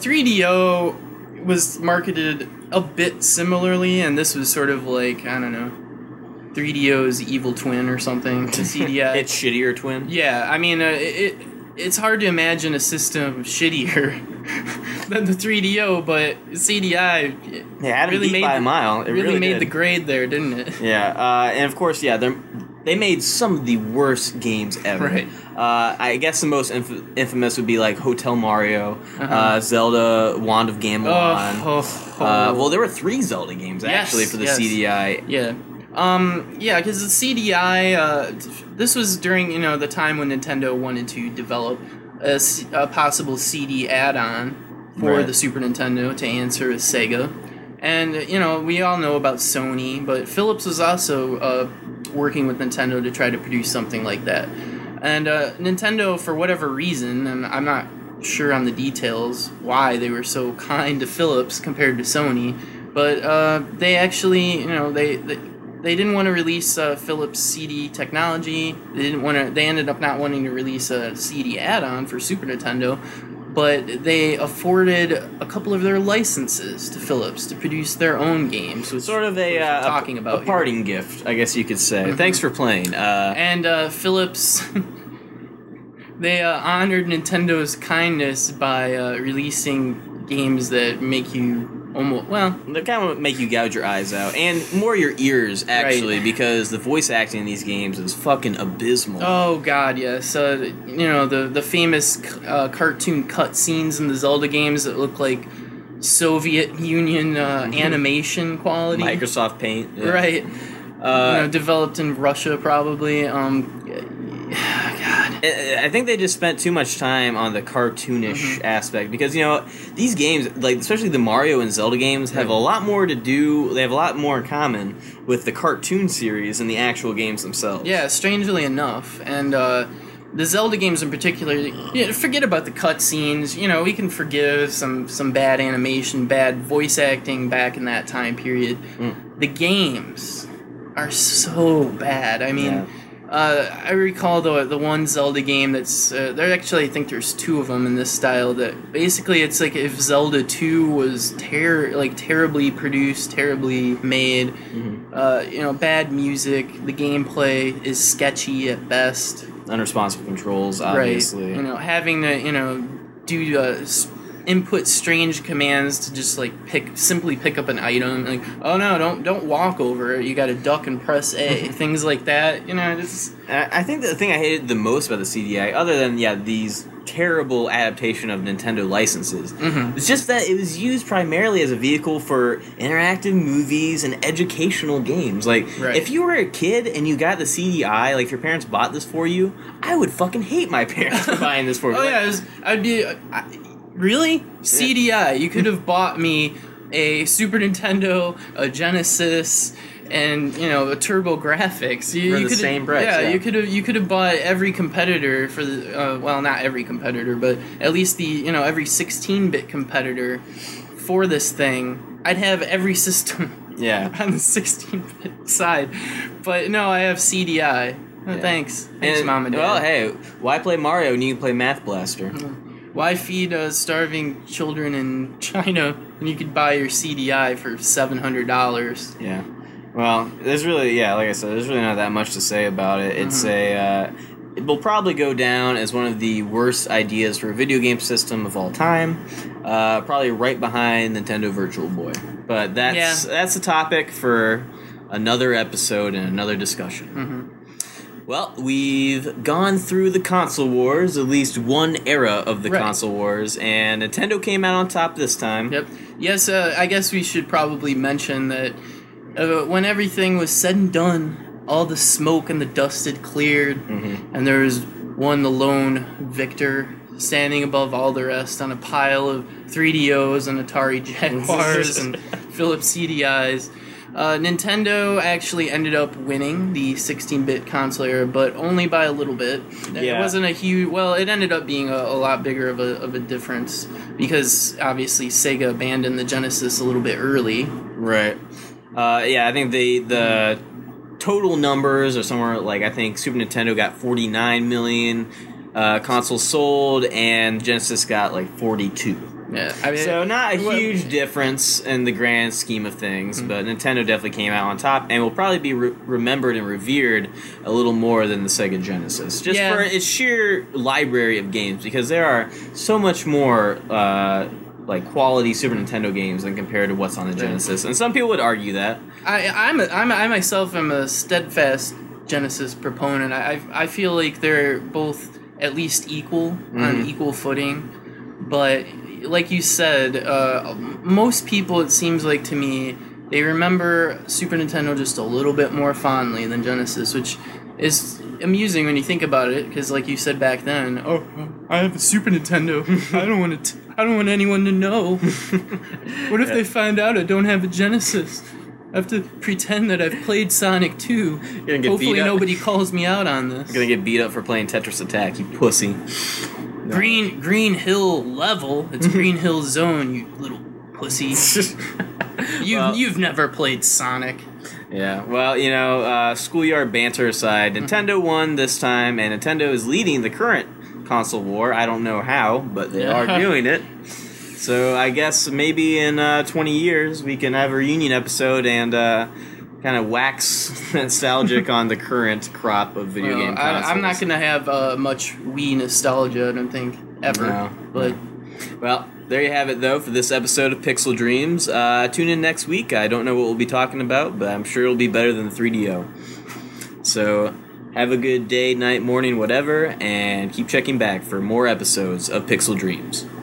3DO was marketed a bit similarly, and this was sort of like, I don't know, 3DO's evil twin or something. The CDI. Its shittier twin. Yeah, I mean, it's hard to imagine a system shittier than the 3DO, but CDI really made by a mile. It really made did. the grade there, didn't it? Yeah, and of course, they made some of the worst games ever. Right. I guess the most infamous would be like Hotel Mario, Zelda, Wand of Gamelon. Well, there were 3 Zelda games actually for the CDI. Yeah. Because the CDI, this was during, the time when Nintendo wanted to develop a possible CD add-on for the Super Nintendo to answer Sega. And, we all know about Sony, but Philips was also working with Nintendo to try to produce something like that. And Nintendo, for whatever reason, and I'm not sure on the details why they were so kind to Philips compared to Sony, but they actually, they didn't want to release Philips CD technology. They ended up not wanting to release a CD add-on for Super Nintendo, but they afforded a couple of their licenses to Philips to produce their own games. Which sort of a parting gift, I guess you could say. Mm-hmm. Thanks for playing. And Philips, they honored Nintendo's kindness by releasing games that make you they kind of make you gouge your eyes out, and more your ears, actually, because the voice acting in these games is fucking abysmal. Oh god, yes. The famous cartoon cutscenes in the Zelda games that look like Soviet Union animation quality. Microsoft Paint. Yeah. Right. Developed in Russia, probably. God. I think they just spent too much time on the cartoonish aspect because, these games, like especially the Mario and Zelda games, have a lot more to do. They have a lot more in common with the cartoon series than the actual games themselves. Yeah, strangely enough. And the Zelda games in particular, forget about the cutscenes. We can forgive some bad animation, bad voice acting back in that time period. The games are so bad. I mean... I recall the one Zelda game that's there. Actually, I think there's two of them in this style. That basically it's like if Zelda 2 was terribly produced, terribly made. Mm-hmm. Bad music. The gameplay is sketchy at best. Unresponsive controls, obviously. Right. Having to do input strange commands to just like simply pick up an item. Like, oh no, don't walk over it. You got to duck and press A. Things like that. I think the thing I hated the most about the CDI, other than these terrible adaptation of Nintendo licenses, it's just that it was used primarily as a vehicle for interactive movies and educational games. Like, if you were a kid and you got the CDI, like if your parents bought this for you, I would fucking hate my parents for buying this for me. Really? CDI. You could have bought me a Super Nintendo, a Genesis, and a Turbo Graphics. For the same price. Yeah, you could have bought every competitor for the not every competitor, but at least the every 16-bit competitor for this thing. I'd have every system on the 16-bit side, but no, I have CDI. Oh, thanks, Mom and Dad. Well, hey, why play Mario when you can play Math Blaster? Why feed starving children in China when you could buy your CDI for $700? Yeah. Well, there's really, like I said, there's really not that much to say about it. It's it will probably go down as one of the worst ideas for a video game system of all time. Probably right behind Nintendo Virtual Boy. But that's a topic for another episode and another discussion. Well, we've gone through the console wars, at least one era of the console wars, and Nintendo came out on top this time. Yep. Yes, I guess we should probably mention that when everything was said and done, all the smoke and the dust had cleared, and there was the lone victor standing above all the rest on a pile of 3DOs and Atari Jaguars and Philips CDIs. Nintendo actually ended up winning the 16-bit console era, but only by a little bit. It wasn't a huge... Well, it ended up being a lot bigger of a difference, because obviously Sega abandoned the Genesis a little bit early. Right. I think the total numbers are somewhere I think Super Nintendo got 49 million consoles sold, and Genesis got 42. Yeah, so not a huge difference in the grand scheme of things, but Nintendo definitely came out on top, and will probably be remembered and revered a little more than the Sega Genesis, just for its sheer library of games, because there are so much more quality Super Nintendo games than compared to what's on the Genesis, and some people would argue that. I myself am a steadfast Genesis proponent. I feel like they're both at least equal on equal footing, but like you said, most people, it seems like to me, they remember Super Nintendo just a little bit more fondly than Genesis, which is amusing when you think about it, because like you said back then, I have a Super Nintendo. I don't want anyone to know. What if they find out I don't have a Genesis? I have to pretend that I've played Sonic 2. Hopefully nobody calls me out on this. You're gonna get beat up for playing Tetris Attack, you pussy. No. Green Hill level. It's Green Hill Zone, you little pussy. You've never played Sonic. Yeah, well, schoolyard banter aside, Nintendo won this time, and Nintendo is leading the current console war. I don't know how, but they are doing it. So I guess maybe in 20 years we can have a reunion episode and kind of wax nostalgic on the current crop of video game consoles. I'm not going to have much Wii nostalgia, I don't think, ever. No. But well, there you have it, though, for this episode of Pixel Dreams. Tune in next week. I don't know what we'll be talking about, but I'm sure it'll be better than the 3DO. So have a good day, night, morning, whatever, and keep checking back for more episodes of Pixel Dreams.